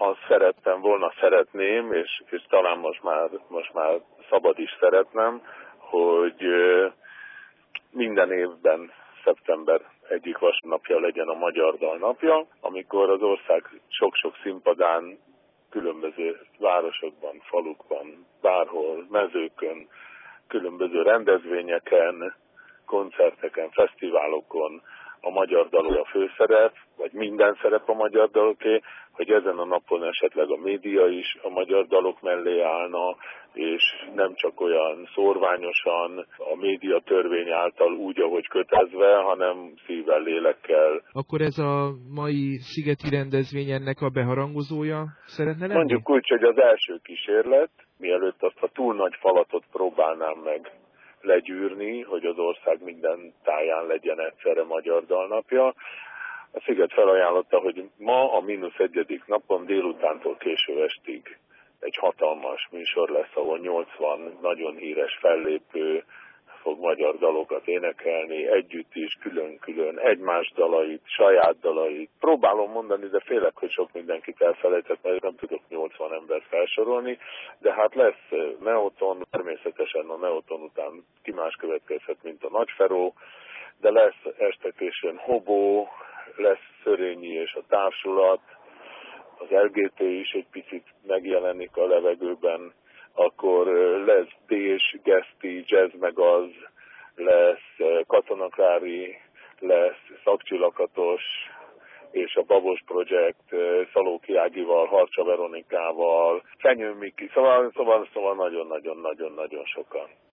azt szeretném, és talán most már szabad is szeretnem, hogy minden évben szeptember egyik vasárnapja legyen a Magyar Dal napja, amikor az ország sok-sok színpadán, különböző városokban, falukban, bárhol, mezőkön, különböző rendezvényeken, koncerteken, fesztiválokon a magyar dalok a főszerep, vagy minden szerep a magyar daloké, hogy ezen a napon esetleg a média is a magyar dalok mellé állna, és nem csak olyan szórványosan a média törvény által úgy, ahogy kötezve, hanem szívvel, lélekkel. Akkor ez a mai szigeti rendezvény ennek a beharangozója szeretne lenni? Mondjuk úgy, hogy az első kísérlet, mielőtt azt a túl nagy falatot próbálnám meg legyűrni, hogy az ország minden táján legyen egyszerre Magyar Dal napja. A Sziget felajánlotta, hogy ma a -1. napon délutántól késő estig egy hatalmas műsor lesz, ahol 80 nagyon híres fellépő fog magyar dalokat énekelni, együtt is, külön-külön, egymás dalait, saját dalait. Próbálom mondani, de félek, hogy sok mindenkit elfelejtett, mert nem tudok 80 embert felsorolni, de hát lesz Neoton, természetesen a Neoton után ki más következhet, mint a Nagyferó, de lesz estetésen Hobó, lesz Szörényi és a társulat, az LGT is egy picit megjelenik a levegőben, akkor lesz Dés, Geszti, Jazz meg az, lesz Katonakrári, lesz Szakcsillakatos, és a Babos Projekt Szalóki Ágival, Harcsa Veronikával, Fenyő Miki, szóval nagyon-nagyon-nagyon-nagyon sokan.